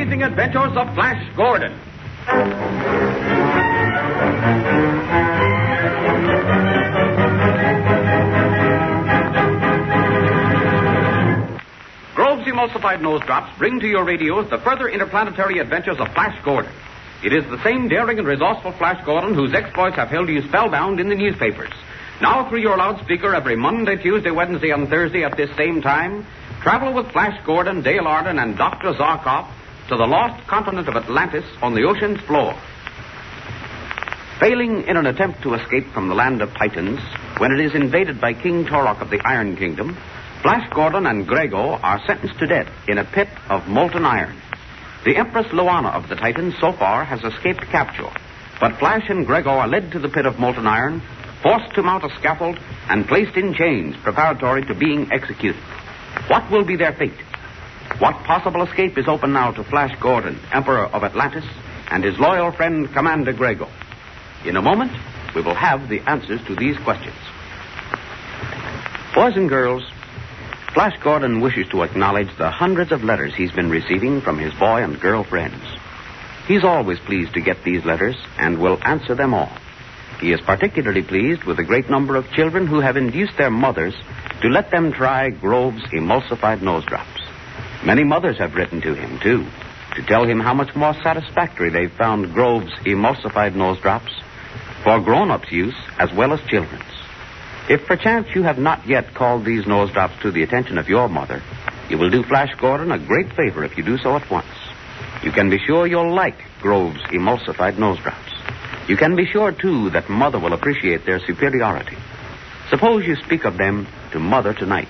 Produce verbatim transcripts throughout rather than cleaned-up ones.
amazing adventures of Flash Gordon. Grove's Emulsified Nose Drops bring to your radios the further interplanetary adventures of Flash Gordon. It is the same daring and resourceful Flash Gordon whose exploits have held you spellbound in the newspapers. Now, through your loudspeaker every Monday, Tuesday, Wednesday, and Thursday at this same time, travel with Flash Gordon, Dale Arden, and Doctor Zarkov to the lost continent of Atlantis on the ocean's floor. Failing in an attempt to escape from the land of Titans, when it is invaded by King Torok of the Iron Kingdom, Flash Gordon and Grego are sentenced to death in a pit of molten iron. The Empress Luana of the Titans so far has escaped capture, but Flash and Grego are led to the pit of molten iron, forced to mount a scaffold, and placed in chains preparatory to being executed. What will be their fate? What possible escape is open now to Flash Gordon, Emperor of Atlantis, and his loyal friend, Commander Grego? In a moment, we will have the answers to these questions. Boys and girls, Flash Gordon wishes to acknowledge the hundreds of letters he's been receiving from his boy and girl friends. He's always pleased to get these letters and will answer them all. He is particularly pleased with the great number of children who have induced their mothers to let them try Grove's Emulsified Nose Drops. Many mothers have written to him, too, to tell him how much more satisfactory they've found Grove's Emulsified Nose Drops for grown-ups' use as well as children's. If perchance you have not yet called these nose drops to the attention of your mother, you will do Flash Gordon a great favor if you do so at once. You can be sure you'll like Grove's Emulsified Nose Drops. You can be sure, too, that Mother will appreciate their superiority. Suppose you speak of them to Mother tonight.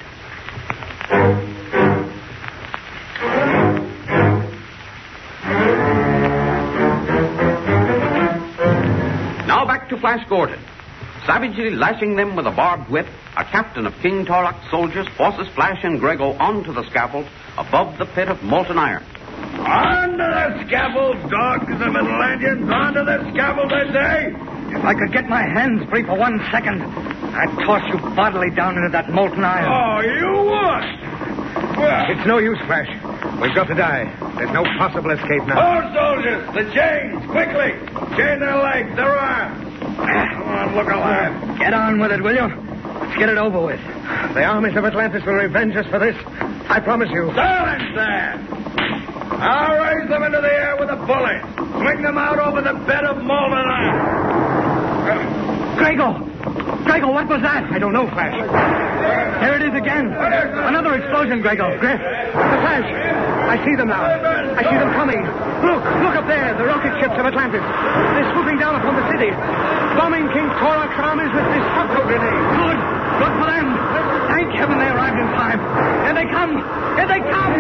Now back to Flash Gordon. Savagely lashing them with a barbed whip, a captain of King Torok's soldiers forces Flash and Grego onto the scaffold above the pit of molten iron. Onto the scaffold, dogs of Atlanteans! Onto the scaffold, I say! If I could get my hands free for one second, I'd toss you bodily down into that molten iron. Oh, you would? Well, it's no use, Flash. We've got to die. There's no possible escape now. Oh, soldiers! The chains! Quickly! Chain their legs, their arms! Come on, look alive. Get on with it, will you? Let's get it over with. The armies of Atlantis will revenge us for this. I promise you. Silence there! I'll raise them into the air with a bullet. Swing them out over the bed of molten iron. Grego! Grego, what was that? I don't know, Flash. There it is again. Another explosion, Grego. Griff. The Flash. I see them now. I see them coming. Look, look up there, the rocket ships of Atlantis. They're swooping down upon the city, bombing King Torok's armies with destructo grenades. Good. Good for them. Thank heaven they arrived in time. Here they come. Here they come.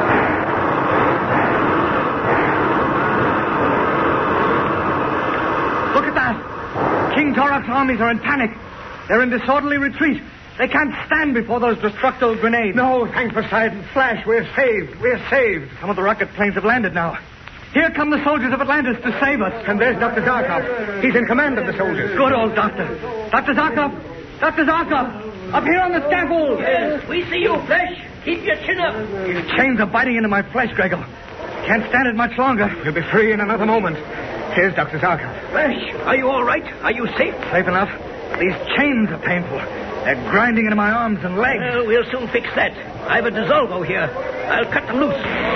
Look at that. King Torok's armies are in panic. They're in disorderly retreat. They can't stand before those destructo grenades. No, thank Poseidon. Flash, we're saved. We're saved. Some of the rocket planes have landed now. Here come the soldiers of Atlantis to save us. And there's Doctor Zarkov. He's in command of the soldiers. Good old doctor. Doctor Zarkov. Doctor Zarkov. Up here on the scaffold. Yes, we see you, Flash. Keep your chin up. These chains are biting into my flesh, Grego. Can't stand it much longer. You'll be free in another moment. Here's Doctor Zarkov. Flash, are you all right? Are you safe? Safe enough. These chains are painful. They're grinding into my arms and legs. Well, we'll soon fix that. I've a dissolvo here. I'll cut them loose.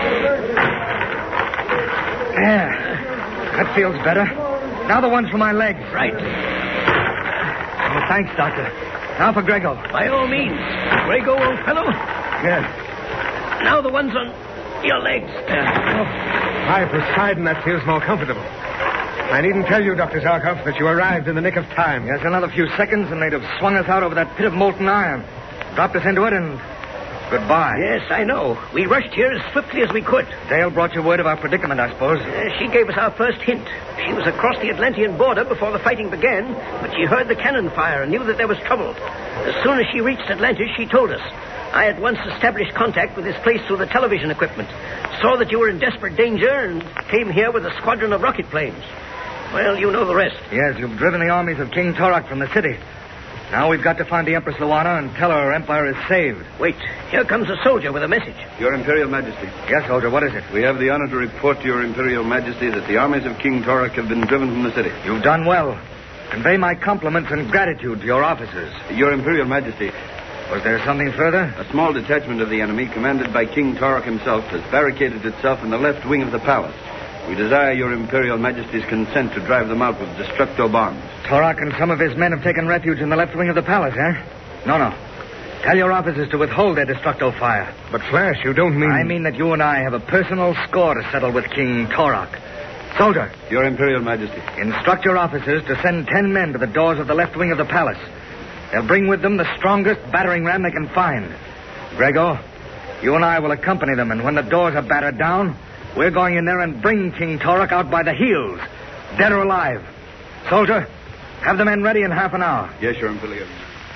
There. That feels better. Now the ones for my legs. Right. Oh, thanks, Doctor. Now for Grego. By all means. Grego, old fellow. Yes. Now the ones on your legs. Oh. By Poseidon, that feels more comfortable. I needn't tell you, Doctor Zarkov, that you arrived in the nick of time. Yes, another few seconds, and they'd have swung us out over that pit of molten iron. Dropped us into it, and goodbye. Yes, I know. We rushed here as swiftly as we could. Dale brought you word of our predicament, I suppose. Uh, she gave us our first hint. She was across the Atlantean border before the fighting began, but she heard the cannon fire and knew that there was trouble. As soon as she reached Atlantis, she told us. I at once established contact with this place through the television equipment, saw that you were in desperate danger, and came here with a squadron of rocket planes. Well, you know the rest. Yes, you've driven the armies of King Torok from the city. Now we've got to find the Empress Luana and tell her her empire is saved. Wait, here comes a soldier with a message. Your Imperial Majesty. Yes, soldier, what is it? We have the honor to report to Your Imperial Majesty that the armies of King Torak have been driven from the city. You've done well. Convey my compliments and gratitude to your officers. Your Imperial Majesty. Was there something further? A small detachment of the enemy, commanded by King Torak himself, has barricaded itself in the left wing of the palace. We desire Your Imperial Majesty's consent to drive them out with destructo bombs. Torak and some of his men have taken refuge in the left wing of the palace, eh? No, no. Tell your officers to withhold their destructo fire. But, Flash, you don't mean... I mean that you and I have a personal score to settle with King Torak. Soldier. Your Imperial Majesty. Instruct your officers to send ten men to the doors of the left wing of the palace. They'll bring with them the strongest battering ram they can find. Grego, you and I will accompany them, and when the doors are battered down, we're going in there and bring King Torak out by the heels, dead or alive. Soldier, have the men ready in half an hour. Yes, Your Imperial.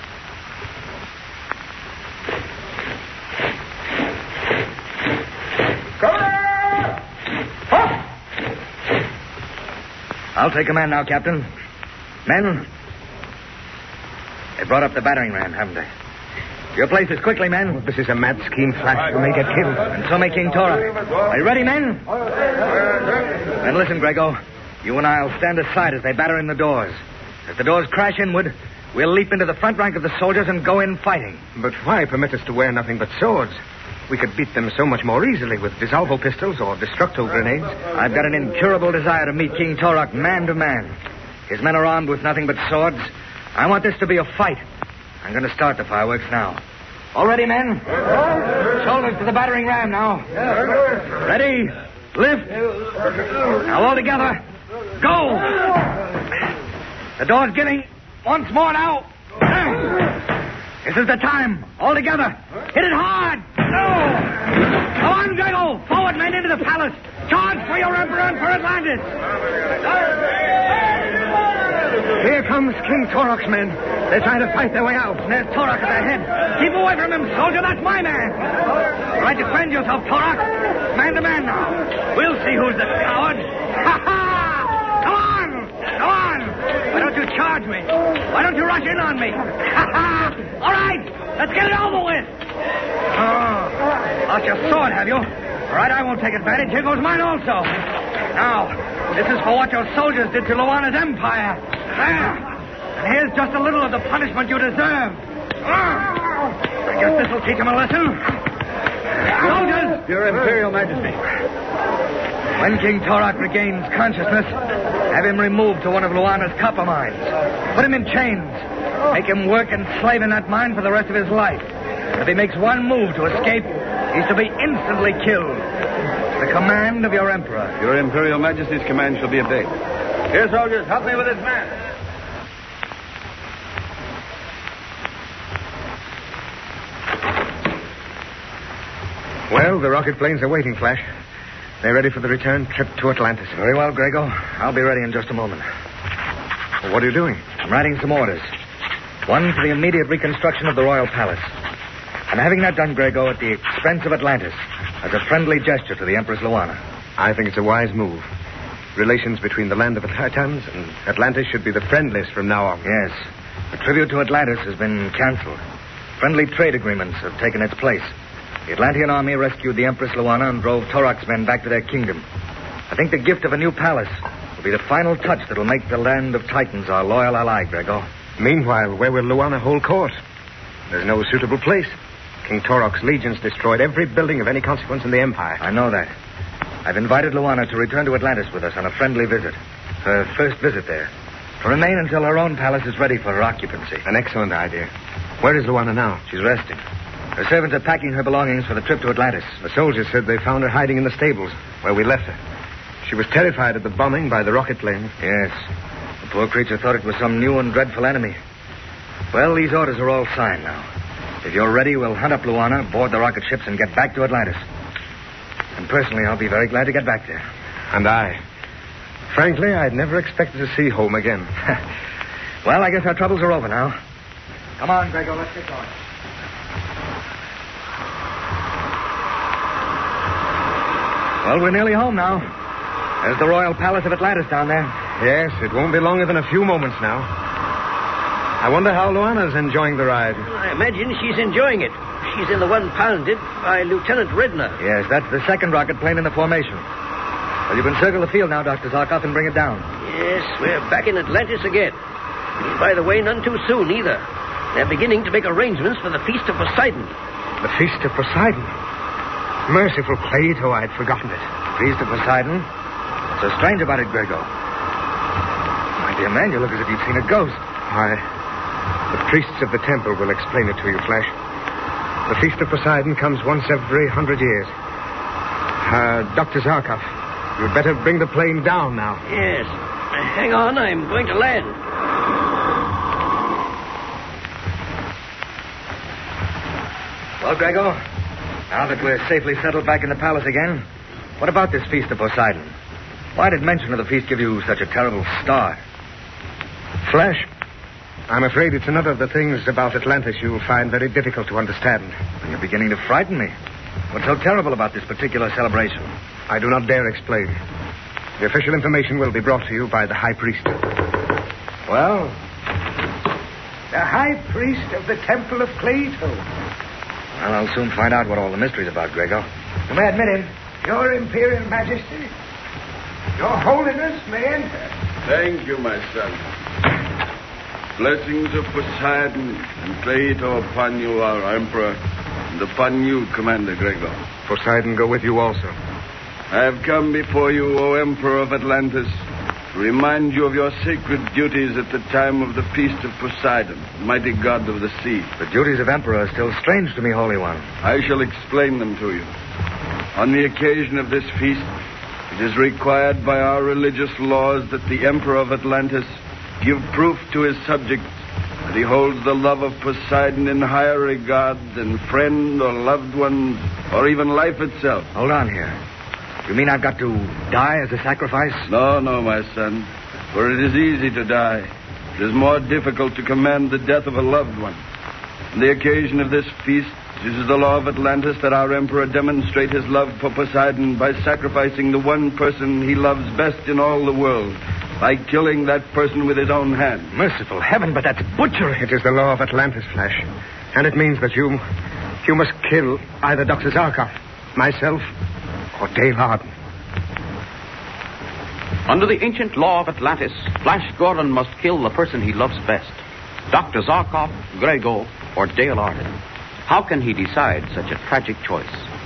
I'll take command now, Captain. Men, they brought up the battering ram, haven't they? Your places quickly, men. This is a mad scheme, Flash. You may get killed. And so may King Torak. Are you ready, men? Then listen, Grego. You and I'll stand aside as they batter in the doors. If the doors crash inward, we'll leap into the front rank of the soldiers and go in fighting. But why permit us to wear nothing but swords? We could beat them so much more easily with dissolvo pistols or destructo grenades. I've got an incurable desire to meet King Torak man to man. His men are armed with nothing but swords. I want this to be a fight. I'm going to start the fireworks now. All ready, men? Shoulders to the battering ram now. Ready? Lift. Now all together. Go! The door's giving. Once more now. This is the time. All together. Hit it hard. No! Come on, Grego. Forward, men, into the palace. Charge for your emperor and for Atlantis. Here comes King Torak's men. They're trying to fight their way out. There's Torak at their head. Keep away from him, soldier. That's my man. All right, defend yourself, Torak. Man to man now. We'll see who's the coward. Ha ha! Come on! Come on! Why don't you charge me? Why don't you rush in on me? Ha ha! All right, let's get it over with. Oh, lost your sword, have you? All right, I won't take advantage. Here goes mine also. Now, this is for what your soldiers did to Luana's empire. There. And here's just a little of the punishment you deserve. I guess this will teach him a lesson. Soldiers! Your Imperial Majesty. When King Torak regains consciousness, have him removed to one of Luana's copper mines. Put him in chains. Make him work and slave in that mine for the rest of his life. If he makes one move to escape, he's to be instantly killed. The command of your emperor. Your Imperial Majesty's command shall be obeyed. Here, soldiers, help me with this man. Well, the rocket planes are waiting, Flash. They're ready for the return trip to Atlantis. Very well, Grego. I'll be ready in just a moment. Well, what are you doing? I'm writing some orders. One for the immediate reconstruction of the royal palace. I'm having that done, Grego, at the expense of Atlantis, as a friendly gesture to the Empress Luana. I think it's a wise move. Relations between the land of the Titans and Atlantis should be the friendliest from now on. Yes. The tribute to Atlantis has been canceled. Friendly trade agreements have taken its place. The Atlantean army rescued the Empress Luana and drove Torak's men back to their kingdom. I think the gift of a new palace will be the final touch that will make the land of Titans our loyal ally, Grego. Meanwhile, where will Luana hold court? There's no suitable place. King Torak's legions destroyed every building of any consequence in the Empire. I know that. I've invited Luana to return to Atlantis with us on a friendly visit. Her first visit there. To remain until her own palace is ready for her occupancy. An excellent idea. Where is Luana now? She's resting. Her servants are packing her belongings for the trip to Atlantis. The soldiers said they found her hiding in the stables, where we left her. She was terrified at the bombing by the rocket plane. Yes. The poor creature thought it was some new and dreadful enemy. Well, these orders are all signed now. If you're ready, we'll hunt up Luana, board the rocket ships, and get back to Atlantis. And personally, I'll be very glad to get back there. And I. Frankly, I'd never expected to see home again. Well, I guess our troubles are over now. Come on, Grego, let's get going. Well, we're nearly home now. There's the Royal Palace of Atlantis down there. Yes, it won't be longer than a few moments now. I wonder how Luana's enjoying the ride. I imagine she's enjoying it. She's in the one pounded by Lieutenant Redner. Yes, that's the second rocket plane in the formation. Well, you can circle the field now, Doctor Zarkov, and bring it down. Yes, we're back in Atlantis again. By the way, none too soon, either. They're beginning to make arrangements for the Feast of Poseidon. The Feast of Poseidon? Merciful Plato, I'd forgotten it. Feast of Poseidon? What's so strange about it, Grego? My dear man, you look as if you'd seen a ghost. I... The priests of the temple will explain it to you, Flash. The Feast of Poseidon comes once every hundred years. Uh, Doctor Zarkov, you'd better bring the plane down now. Yes. Hang on, I'm going to land. Well, Grego, now that we're safely settled back in the palace again, what about this Feast of Poseidon? Why did mention of the feast give you such a terrible start? Flash, I'm afraid it's another of the things about Atlantis you'll find very difficult to understand. You're beginning to frighten me. What's so terrible about this particular celebration? I do not dare explain. The official information will be brought to you by the High Priest. Well? The High Priest of the Temple of Plato. Well, I'll soon find out what all the mystery's about, Grego. You may admit him. Your Imperial Majesty. Your Holiness may enter. Thank you, my son. Blessings of Poseidon and Plato upon you, our Emperor, and upon you, Commander Grego. Poseidon go with you also. I have come before you, O Emperor of Atlantis, to remind you of your sacred duties at the time of the Feast of Poseidon, mighty god of the sea. The duties of Emperor are still strange to me, Holy One. I shall explain them to you. On the occasion of this feast, it is required by our religious laws that the Emperor of Atlantis give proof to his subjects that he holds the love of Poseidon in higher regard than friend or loved ones or even life itself. Hold on here. You mean I've got to die as a sacrifice? No, no, my son. For it is easy to die. It is more difficult to command the death of a loved one. On the occasion of this feast, it is the law of Atlantis that our Emperor demonstrate his love for Poseidon by sacrificing the one person he loves best in all the world, by killing that person with his own hand. Merciful heaven, but that's butchery. It is the law of Atlantis, Flash. And it means that you... you must kill either Doctor Zarkov, myself, or Dale Arden. Under the ancient law of Atlantis, Flash Gordon must kill the person he loves best. Doctor Zarkov, Grego, or Dale Arden. How can he decide such a tragic choice?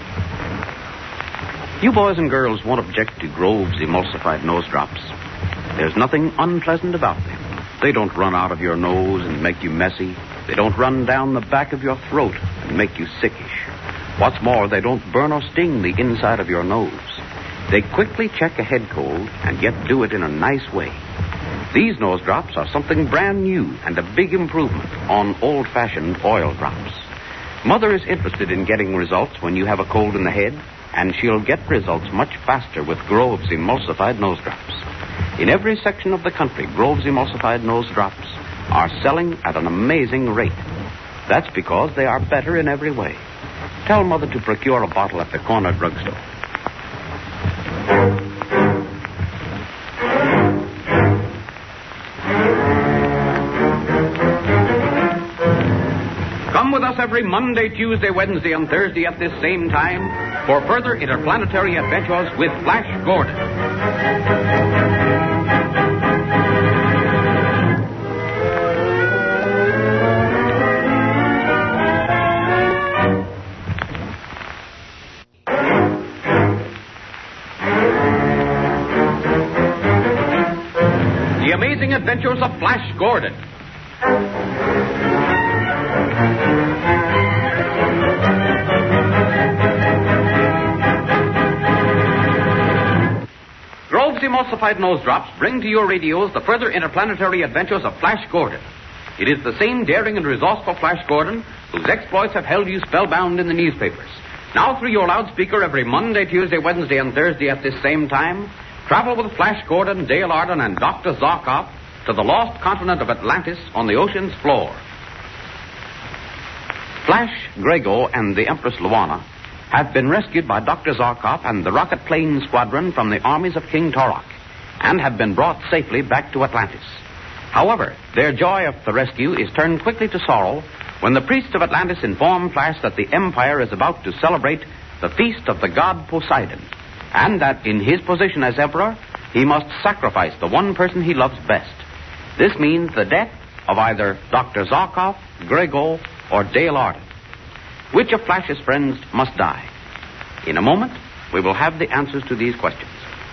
You boys and girls won't object to Grove's emulsified nose drops. There's nothing unpleasant about them. They don't run out of your nose and make you messy. They don't run down the back of your throat and make you sickish. What's more, they don't burn or sting the inside of your nose. They quickly check a head cold and yet do it in a nice way. These nose drops are something brand new and a big improvement on old-fashioned oil drops. Mother is interested in getting results when you have a cold in the head, and she'll get results much faster with Grove's emulsified nose drops. In every section of the country, Grove's emulsified nose drops are selling at an amazing rate. That's because they are better in every way. Tell Mother to procure a bottle at the corner drugstore. Come with us every Monday, Tuesday, Wednesday, and Thursday at this same time for further interplanetary adventures with Flash Gordon. The Amazing Adventures of Flash Gordon. Grove's emulsified nose drops bring to your radios the further interplanetary adventures of Flash Gordon. It is the same daring and resourceful Flash Gordon whose exploits have held you spellbound in the newspapers. Now through your loudspeaker every Monday, Tuesday, Wednesday, and Thursday at this same time, travel with Flash Gordon, Dale Arden, and Doctor Zarkov to the lost continent of Atlantis on the ocean's floor. Flash, Grego, and the Empress Luana have been rescued by Doctor Zarkov and the rocket plane squadron from the armies of King Torok and have been brought safely back to Atlantis. However, their joy of the rescue is turned quickly to sorrow when the priests of Atlantis inform Flash that the Empire is about to celebrate the feast of the god Poseidon, and that in his position as emperor, he must sacrifice the one person he loves best. This means the death of either Doctor Zarkov, Grego, or Dale Arden. Which of Flash's friends must die? In a moment, we will have the answers to these questions.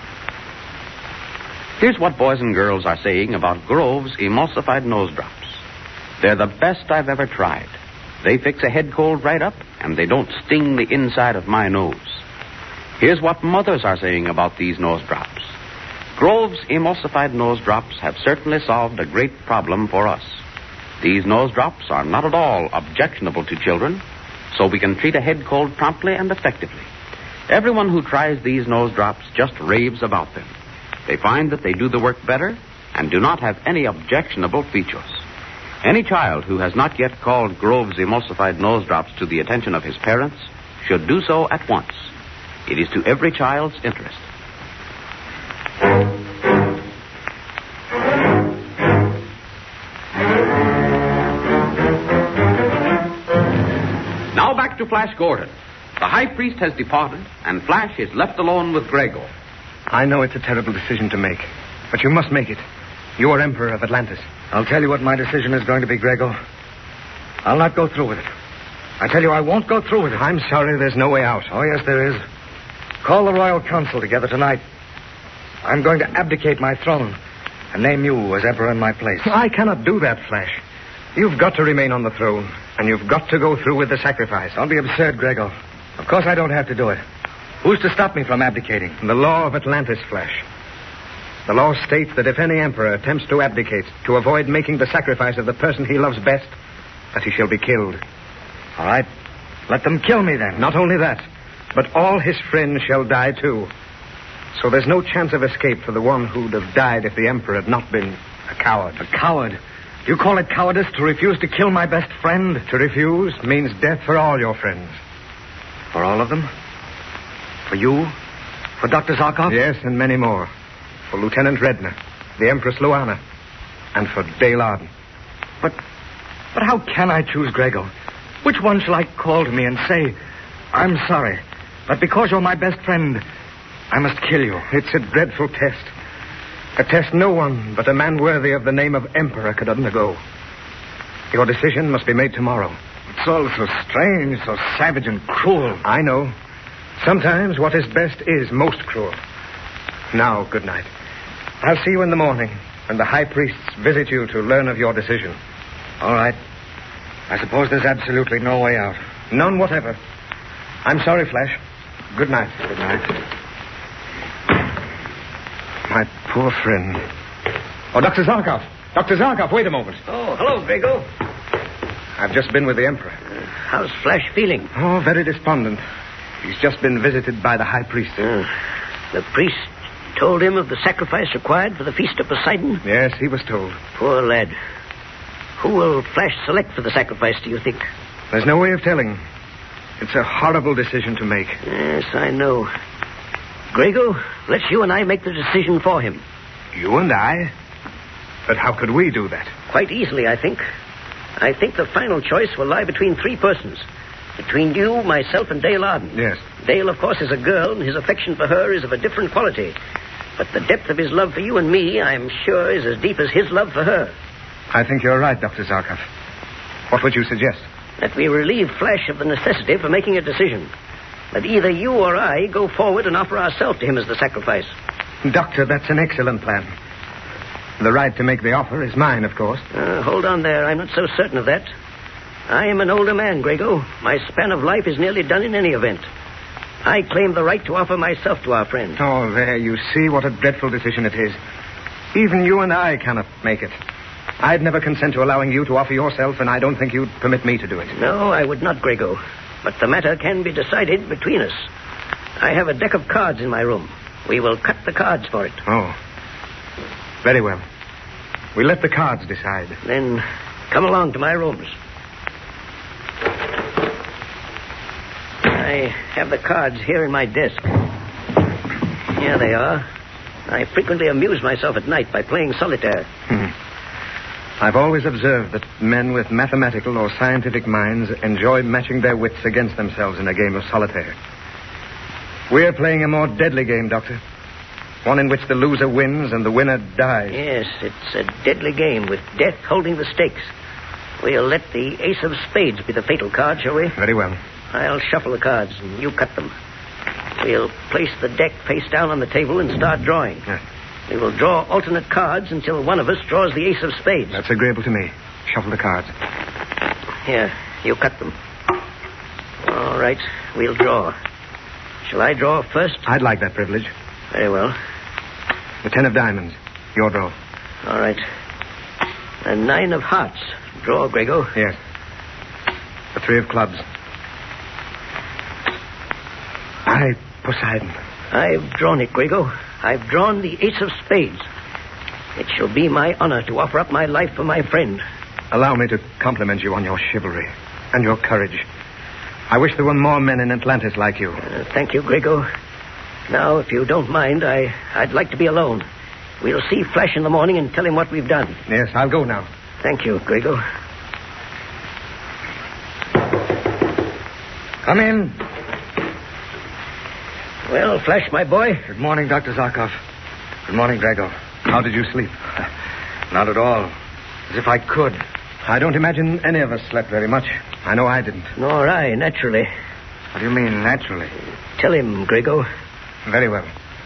Here's what boys and girls are saying about Grove's emulsified nose drops. They're the best I've ever tried. They fix a head cold right up, and they don't sting the inside of my nose. Here's what mothers are saying about these nose drops. Grove's emulsified nose drops have certainly solved a great problem for us. These nose drops are not at all objectionable to children, so we can treat a head cold promptly and effectively. Everyone who tries these nose drops just raves about them. They find that they do the work better and do not have any objectionable features. Any child who has not yet called Grove's emulsified nose drops to the attention of his parents should do so at once. It is to every child's interest. Now back to Flash Gordon. The high priest has departed, and Flash is left alone with Grego. I know it's a terrible decision to make, but you must make it. You are Emperor of Atlantis. I'll tell you what my decision is going to be, Grego. I'll not go through with it. I tell you, I won't go through with it. I'm sorry, there's no way out. Oh, yes, there is. Call the Royal Council together tonight. I'm going to abdicate my throne and name you as Emperor in my place. I cannot do that, Flash. You've got to remain on the throne, and you've got to go through with the sacrifice. Don't be absurd, Grego. Of course I don't have to do it. Who's to stop me from abdicating? The law of Atlantis, Flash. The law states that if any emperor attempts to abdicate to avoid making the sacrifice of the person he loves best, that he shall be killed. All right. Let them kill me then. Not only that, but all his friends shall die too. So there's no chance of escape for the one who'd have died if the emperor had not been a coward. A coward? You call it cowardice to refuse to kill my best friend? To refuse means death for all your friends. For all of them? For you? For Doctor Zarkov? Yes, and many more. For Lieutenant Redner, the Empress Luana, and for Dale Arden. But, but how can I choose, Grego? Which one shall I call to me and say, I'm sorry, but because you're my best friend, I must kill you? It's a dreadful test. A test no one but a man worthy of the name of Emperor could undergo. Your decision must be made tomorrow. It's all so strange, so savage and cruel. I know. Sometimes what is best is most cruel. Now, good night. I'll see you in the morning when the high priests visit you to learn of your decision. All right. I suppose there's absolutely no way out. None whatever. I'm sorry, Flash. Good night. Good night. My poor friend. Oh, Doctor Zarkov. Doctor Zarkov, wait a moment. Oh, hello, Grego. I've just been with the Emperor. Uh, how's Flash feeling? Oh, very despondent. He's just been visited by the high priest. Uh, the priest told him of the sacrifice required for the Feast of Poseidon? Yes, he was told. Poor lad. Who will Flash select for the sacrifice, do you think? There's no way of telling. It's a horrible decision to make. Yes, I know. Grego, let's you and I make the decision for him. You and I? But how could we do that? Quite easily, I think. I think the final choice will lie between three persons. Between you, myself, and Dale Arden. Yes. Dale, of course, is a girl, and his affection for her is of a different quality. But the depth of his love for you and me, I'm sure, is as deep as his love for her. I think you're right, Doctor Zarkov. What would you suggest? That we relieve Flash of the necessity for making a decision. That either you or I go forward and offer ourselves to him as the sacrifice. Doctor, that's an excellent plan. The right to make the offer is mine, of course. Uh, hold on there. I'm not so certain of that. I am an older man, Grego. My span of life is nearly done in any event. I claim the right to offer myself to our friend. Oh, there, you see what a dreadful decision it is. Even you and I cannot make it. I'd never consent to allowing you to offer yourself, and I don't think you'd permit me to do it. No, I would not, Grego. But the matter can be decided between us. I have a deck of cards in my room. We will cut the cards for it. Oh. Very well. We'll let the cards decide. Then come along to my rooms. I have the cards here in my desk. Here they are. I frequently amuse myself at night by playing solitaire. Hmm. I've always observed that men with mathematical or scientific minds enjoy matching their wits against themselves in a game of solitaire. We're playing a more deadly game, Doctor. One in which the loser wins and the winner dies. Yes, it's a deadly game with death holding the stakes. We'll let the ace of spades be the fatal card, shall we? Very well. I'll shuffle the cards and you cut them. We'll place the deck face down on the table and start drawing. Yes. We will draw alternate cards until one of us draws the ace of spades. That's agreeable to me. Shuffle the cards. Here, you cut them. All right, we'll draw. Shall I draw first? I'd like that privilege. Very well. The ten of diamonds. Your draw. All right. A nine of hearts. Draw, Grego. Yes. The three of clubs. I, Poseidon. I've drawn it, Grego. I've drawn the ace of spades. It shall be my honor to offer up my life for my friend. Allow me to compliment you on your chivalry and your courage. I wish there were more men in Atlantis like you. Uh, thank you, Grego. Now, if you don't mind, I, I'd like to be alone. We'll see Flash in the morning and tell him what we've done. Yes, I'll go now. Thank you, Grego. Come in. Well, Flash, my boy. Good morning, Doctor Zarkov. Good morning, Grego. How did you sleep? Not at all. As if I could. I don't imagine any of us slept very much. I know I didn't. Nor I, naturally. What do you mean, naturally? Tell him, Grego. Very well.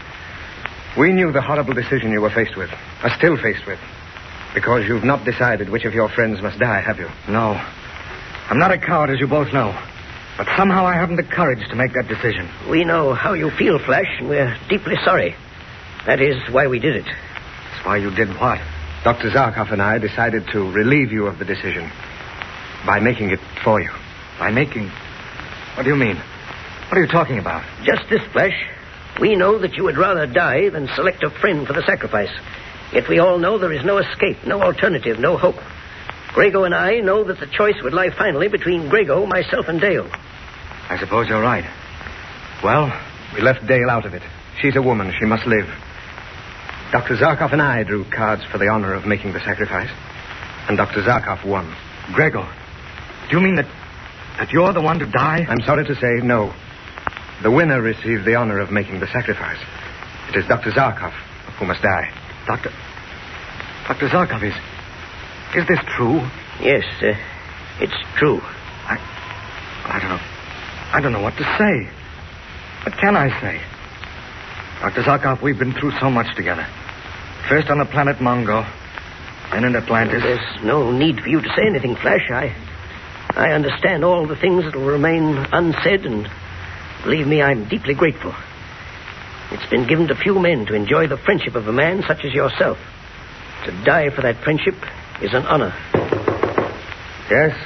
We knew the horrible decision you were faced with, are still faced with, because you've not decided which of your friends must die, have you? No. I'm not a coward, as you both know. But somehow I haven't the courage to make that decision. We know how you feel, Flash, and we're deeply sorry. That is why we did it. That's why you did what? Doctor Zarkov and I decided to relieve you of the decision by making it for you. By making... What do you mean? What are you talking about? Just this, Flash. We know that you would rather die than select a friend for the sacrifice. Yet we all know there is no escape, no alternative, no hope. Grego and I know that the choice would lie finally between Grego, myself, and Dale. I suppose you're right. Well, we left Dale out of it. She's a woman. She must live. Doctor Zarkov and I drew cards for the honor of making the sacrifice. And Doctor Zarkov won. Grego, do you mean that, that you're the one to die? I'm sorry to say, no. The winner received the honor of making the sacrifice. It is Doctor Zarkov who must die. Doctor... Doctor Zarkov, is... Is this true? Yes, uh, it's true. I... I don't know... I don't know what to say. What can I say? Doctor Zarkov, we've been through so much together. First on the planet Mongo, then in Atlantis. There's no need for you to say anything, Flash. I... I understand all the things that will remain unsaid, and believe me, I'm deeply grateful. It's been given to few men to enjoy the friendship of a man such as yourself. To die for that friendship is an honor. Yes?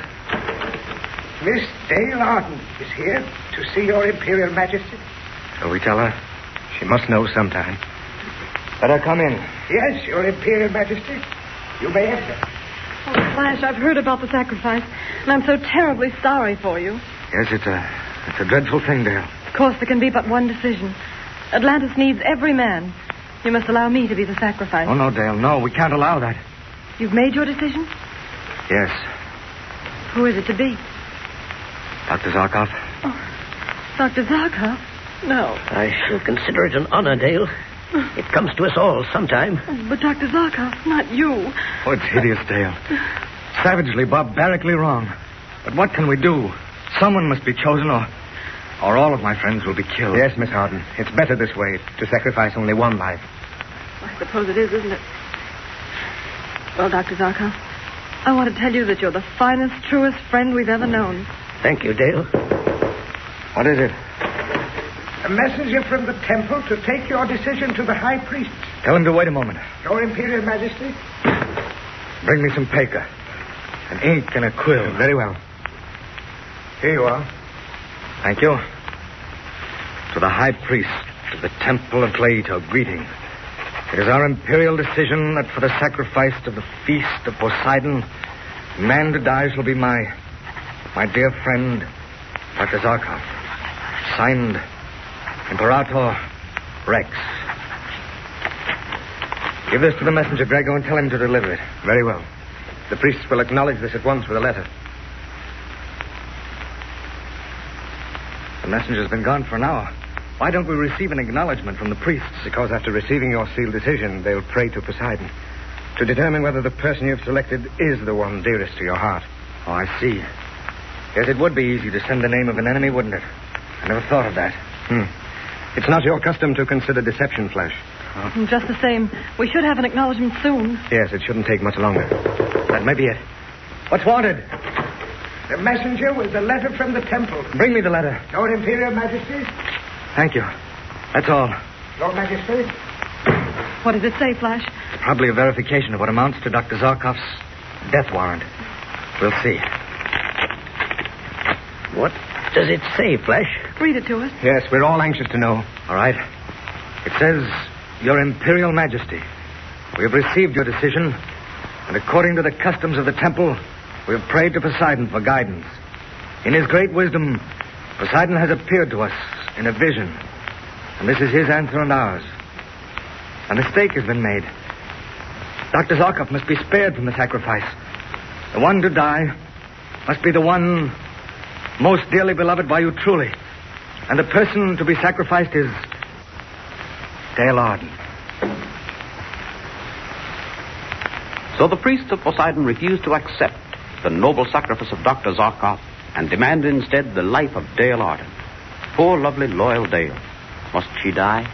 Miss Dale Arden is here to see your Imperial Majesty. Shall we tell her? She must know sometime. Let her come in. Yes, your Imperial Majesty. You may enter. Oh, Flash, I've heard about the sacrifice, and I'm so terribly sorry for you. Yes, it's a, it's a dreadful thing, Dale. Of course, there can be but one decision. Atlantis needs every man. You must allow me to be the sacrifice. Oh, no, Dale, no. We can't allow that. You've made your decision? Yes. Who is it to be? Doctor Zarkov. Oh, Doctor Zarkov? No. I shall consider it an honor, Dale. It comes to us all sometime. But Doctor Zarkov, not you. Oh, it's hideous, Dale. Savagely, barbarically wrong. But what can we do? Someone must be chosen, or... or all of my friends will be killed. Yes, Miss Arden. It's better this way, to sacrifice only one life. I suppose it is, isn't it? Well, Doctor Zarkov, I want to tell you that you're the finest, truest friend we've ever known. Thank you, Dale. What is it? A messenger from the temple to take your decision to the high priest. Tell him to wait a moment. Your Imperial Majesty. Bring me some paper. An ink and a quill. Very well. Here you are. Thank you. To the high priest of the temple of Leito, greeting. It is our imperial decision that for the sacrifice of the feast of Poseidon, the man to die shall be my, my dear friend, Doctor Zarkov. Signed, Imperator Rex. Give this to the messenger, Grego, and tell him to deliver it. Very well. The priests will acknowledge this at once with a letter. The messenger's been gone for an hour. Why don't we receive an acknowledgement from the priests? Because after receiving your sealed decision, they'll pray to Poseidon to determine whether the person you've selected is the one dearest to your heart. Oh, I see. Yes, it would be easy to send the name of an enemy, wouldn't it? I never thought of that. Hmm. It's not your custom to consider deception, Flash. Oh. Just the same, we should have an acknowledgement soon. Yes, it shouldn't take much longer. That may be it. What's wanted? The messenger with the letter from the temple. Bring me the letter. Your Imperial Majesty. Thank you. That's all. Your Majesty. What does it say, Flash? It's probably a verification of what amounts to Doctor Zarkov's death warrant. We'll see. What does it say, Flash? Read it to us. Yes, we're all anxious to know. All right. It says, Your Imperial Majesty, we have received your decision, and according to the customs of the temple, we have prayed to Poseidon for guidance. In his great wisdom, Poseidon has appeared to us in a vision, and this is his answer and ours. A mistake has been made. Doctor Zarkov must be spared from the sacrifice. The one to die must be the one most dearly beloved by you truly. And the person to be sacrificed is Dale Arden. So the priests of Poseidon refused to accept the noble sacrifice of Doctor Zarkov and demand instead the life of Dale Arden. Poor, lovely, loyal Dale. Must she die?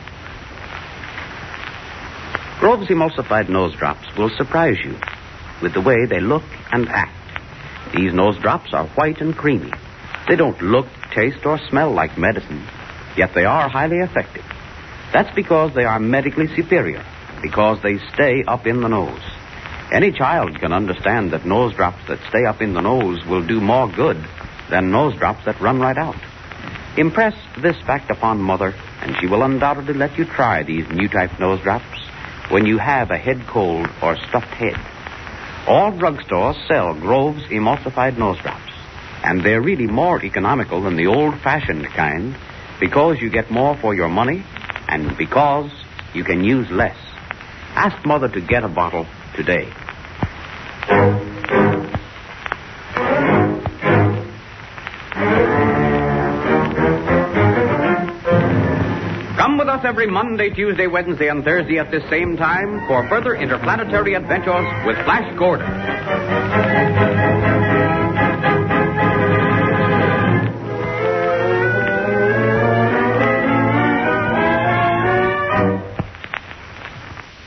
Grove's emulsified nose drops will surprise you with the way they look and act. These nose drops are white and creamy. They don't look, taste, or smell like medicine, yet they are highly effective. That's because they are medically superior, because they stay up in the nose. Any child can understand that nose drops that stay up in the nose will do more good than nose drops that run right out. Impress this fact upon Mother, and she will undoubtedly let you try these new type nose drops when you have a head cold or stuffed head. All drugstores sell Grove's emulsified nose drops, and they're really more economical than the old-fashioned kind because you get more for your money and because you can use less. Ask Mother to get a bottle today. Come with us every Monday, Tuesday, Wednesday, and Thursday at this same time for further interplanetary adventures with Flash Gordon.